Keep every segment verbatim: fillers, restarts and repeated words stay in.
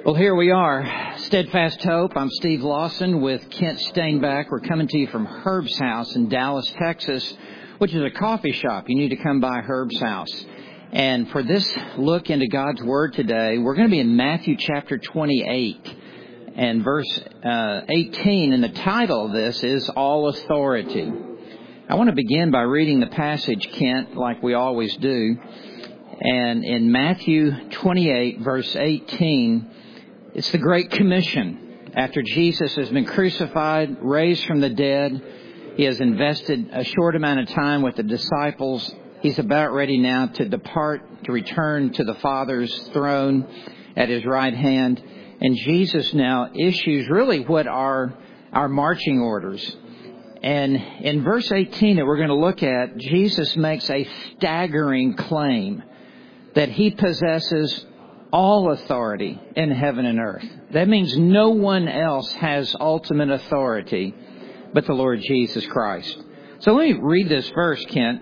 Well, here we are, Steadfast Hope. I'm Steve Lawson with Kent Stainback. We're coming to you from Herb's House in Dallas, Texas, which is a coffee shop. You need to come by Herb's House. And for this look into God's Word today, we're going to be in Matthew chapter twenty-eight and verse uh, eighteen. And the title of this is All Authority. I want to begin by reading the passage, Kent, like we always do. And in Matthew twenty-eight, verse eighteen, it's the Great Commission. After Jesus has been crucified, raised from the dead, he has invested a short amount of time with the disciples. He's about ready now to depart, to return to the Father's throne at his right hand. And Jesus now issues really what are our marching orders. And in verse eighteen that we're going to look at, Jesus makes a staggering claim that he possesses all authority in heaven and earth. That means no one else has ultimate authority but the Lord Jesus Christ. So let me read this verse, Kent.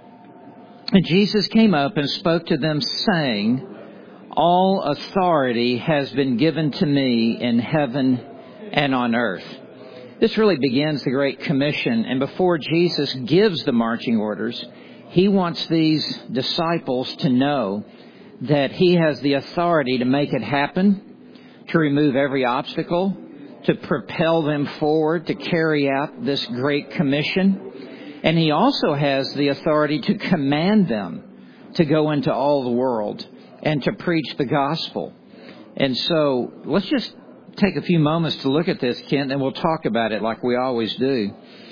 And Jesus came up and spoke to them, saying, all authority has been given to me in heaven and on earth. This really begins the Great Commission. And before Jesus gives the marching orders, he wants these disciples to know that he has the authority to make it happen, to remove every obstacle, to propel them forward, to carry out this Great Commission. And he also has the authority to command them to go into all the world and to preach the gospel. And so let's just take a few moments to look at this, Kent, and we'll talk about it like we always do.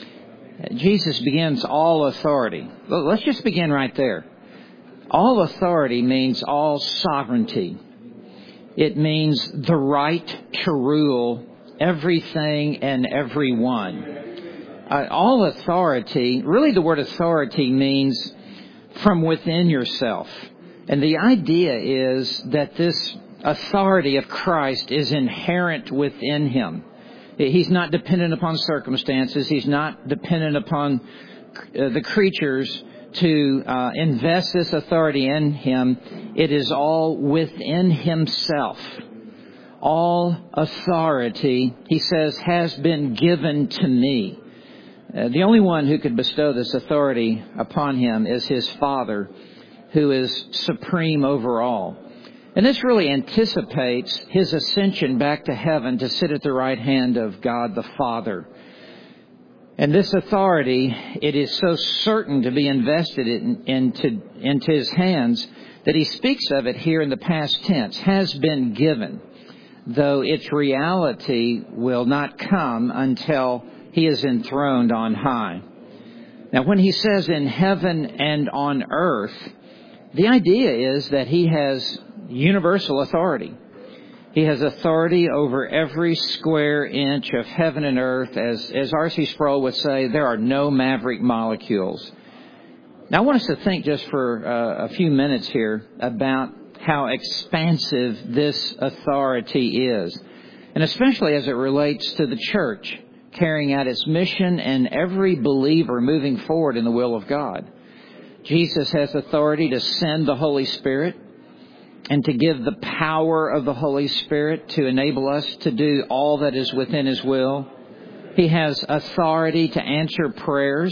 Jesus begins all authority. Let's just begin right there. All authority means all sovereignty. It means the right to rule everything and everyone. Uh, all authority, really the word authority means from within yourself. And the idea is that this authority of Christ is inherent within him. He's not dependent upon circumstances. He's not dependent upon uh, the creatures to uh, invest this authority in him. It is all within himself. All authority, he says, has been given to me. Uh, the only one who could bestow this authority upon him is his Father, who is supreme over all. And this really anticipates his ascension back to heaven to sit at the right hand of God the Father. And this authority, it is so certain to be invested in, into, into his hands that he speaks of it here in the past tense, has been given, though its reality will not come until he is enthroned on high. Now, when he says in heaven and on earth, the idea is that he has universal authority. He has authority over every square inch of heaven and earth. As, as R C Sproul would say, there are no maverick molecules. Now, I want us to think just for uh, a few minutes here about how expansive this authority is, and especially as it relates to the church carrying out its mission and every believer moving forward in the will of God. Jesus has authority to send the Holy Spirit and to give the power of the Holy Spirit to enable us to do all that is within his will. He has authority to answer prayers,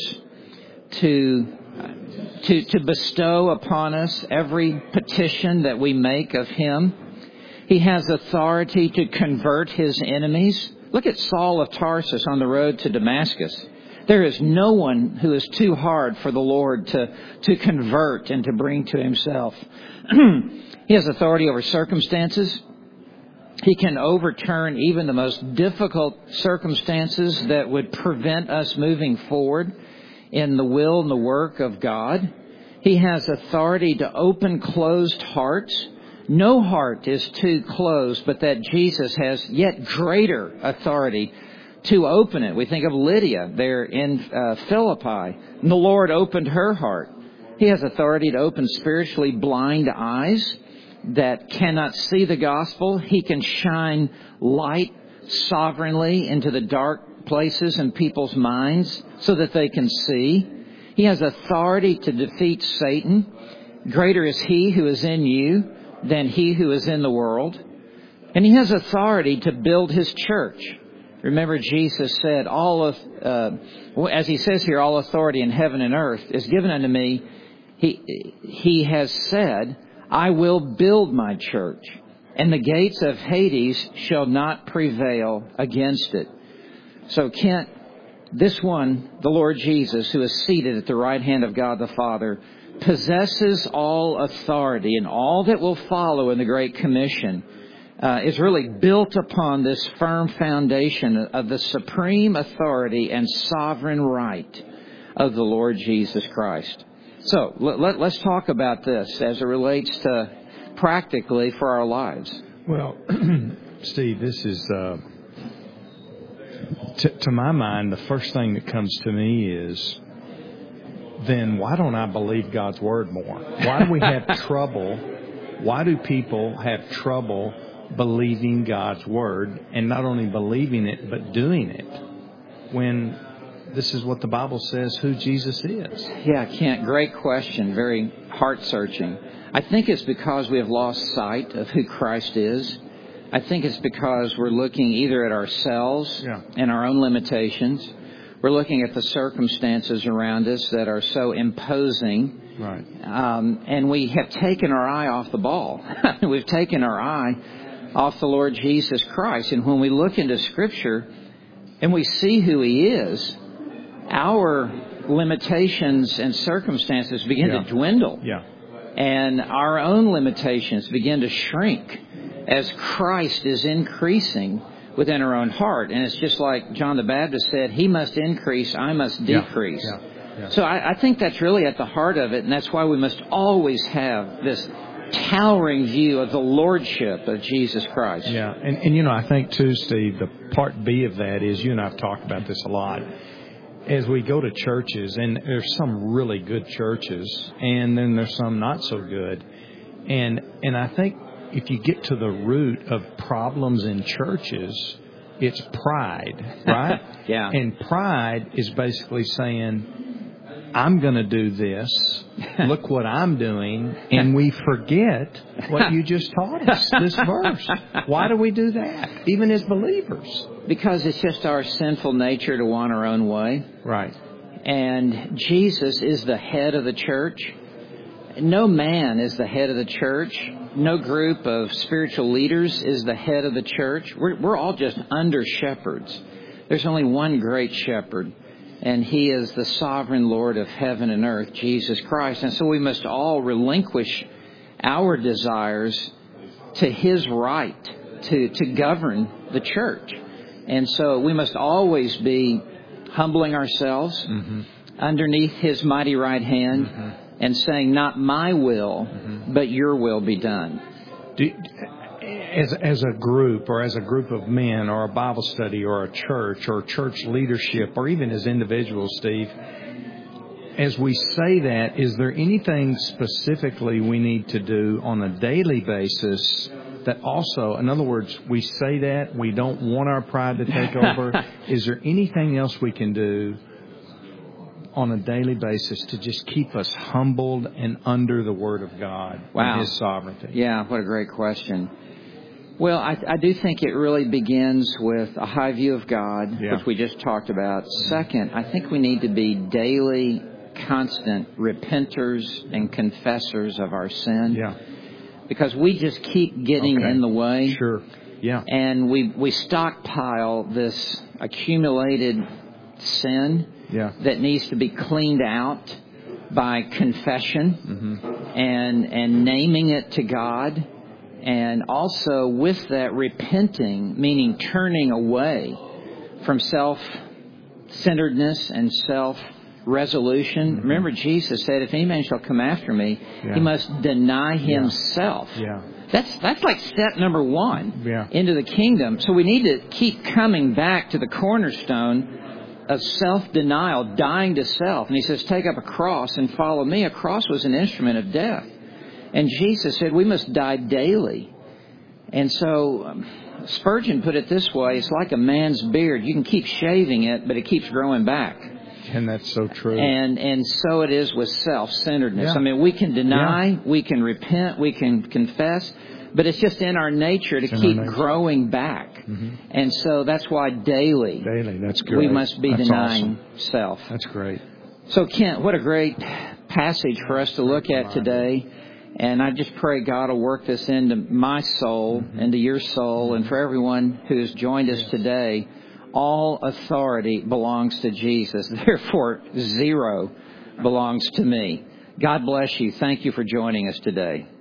to, to, to bestow upon us every petition that we make of him. He has authority to convert his enemies. Look at Saul of Tarsus on the road to Damascus. There is no one who is too hard for the Lord to, to convert and to bring to himself. He has authority over circumstances. He can overturn even the most difficult circumstances that would prevent us moving forward in the will and the work of God. He has authority to open closed hearts. No heart is too closed, but that Jesus has yet greater authority to open it. We think of Lydia there in uh, Philippi. And the Lord opened her heart. He has authority to open spiritually blind eyes that cannot see the gospel. He can shine light sovereignly into the dark places in people's minds so that they can see. He has authority to defeat Satan. Greater is he who is in you than he who is in the world. And He has authority to build His church. Remember, Jesus said, "All of, uh, as He says here, all authority in heaven and earth is given unto me." He, he has said, "I will build my church, and the gates of Hades shall not prevail against it." So, Kent, this one, the Lord Jesus, who is seated at the right hand of God the Father, possesses all authority, and all that will follow in the Great Commission Uh, is really built upon this firm foundation of the supreme authority and sovereign right of the Lord Jesus Christ. So let, let, let's talk about this as it relates to practically for our lives. Well, Steve, this is, uh, to, to my mind, the first thing that comes to me is, then why don't I believe God's Word more? Why do we have trouble? Why do people have trouble believing God's Word, and not only believing it, but doing it, when this is what the Bible says who Jesus is? Yeah, Kent, great question. Very heart-searching. I think it's because we have lost sight of who Christ is. I think it's because we're looking either at ourselves yeah. and our own limitations. We're looking at the circumstances around us that are so imposing. Right. Um, and we have taken our eye off the ball. We've taken our eye off the Lord Jesus Christ. And when we look into Scripture and we see who He is, our limitations and circumstances begin yeah. to dwindle. Yeah. And our own limitations begin to shrink as Christ is increasing within our own heart. And it's just like John the Baptist said, He must increase, I must decrease. Yeah. Yeah. Yeah. So I, I think that's really at the heart of it, and that's why we must always have this towering view of the lordship of Jesus Christ. Yeah, and, and you know, I think too, Steve, the part B of that is, you and I have talked about this a lot, as we go to churches, and there's some really good churches, and then there's some not so good, and and I think if you get to the root of problems in churches, it's pride, right? Yeah. And pride is basically saying, I'm going to do this. Look what I'm doing. And we forget what you just taught us, this verse. Why do we do that, even as believers? Because it's just our sinful nature to want our own way. Right. And Jesus is the head of the church. No man is the head of the church. No group of spiritual leaders is the head of the church. We're, we're all just under shepherds. There's only one great shepherd. And He is the sovereign Lord of heaven and earth, Jesus Christ. And so we must all relinquish our desires to His right to, to govern the church. And so we must always be humbling ourselves mm-hmm. underneath His mighty right hand mm-hmm. and saying, not my will, mm-hmm. but your will be done. Do, As, as a group, or as a group of men, or a Bible study, or a church, or church leadership, or even as individuals, Steve, as we say that, is there anything specifically we need to do on a daily basis that also, in other words, we say that, we don't want our pride to take over. Is there anything else we can do on a daily basis to just keep us humbled and under the Word of God wow. and His sovereignty? Yeah, what a great question. Well, I, I do think it really begins with a high view of God, yeah. which we just talked about. Second, I think we need to be daily, constant repenters and confessors of our sin. Yeah. Because we just keep getting okay. in the way. Sure. Yeah. And we, we stockpile this accumulated sin yeah. that needs to be cleaned out by confession mm-hmm. and and naming it to God. And also with that repenting, meaning turning away from self-centeredness and self-resolution. Mm-hmm. Remember, Jesus said, if any man shall come after me, yeah. he must deny himself. Yeah. Yeah. That's that's like step number one yeah. into the kingdom. So we need to keep coming back to the cornerstone of self-denial, dying to self. And He says, take up a cross and follow me. A cross was an instrument of death. And Jesus said we must die daily. And so um, Spurgeon put it this way, it's like a man's beard. You can keep shaving it, but it keeps growing back. And that's so true. And and so it is with self-centeredness. Yeah. I mean, we can deny, yeah. we can repent, we can confess, But it's just in our nature to It's in keep our nature. growing back. Mm-hmm. And so that's why daily, Daily, that's good. we must be That's denying awesome. self. That's great. So, Kent, what a great passage for us to look at today. And I just pray God will work this into my soul, mm-hmm. into your soul, mm-hmm. and for everyone who's joined us yes. today. All authority belongs to Jesus. Therefore, zero belongs to me. God bless you. Thank you for joining us today.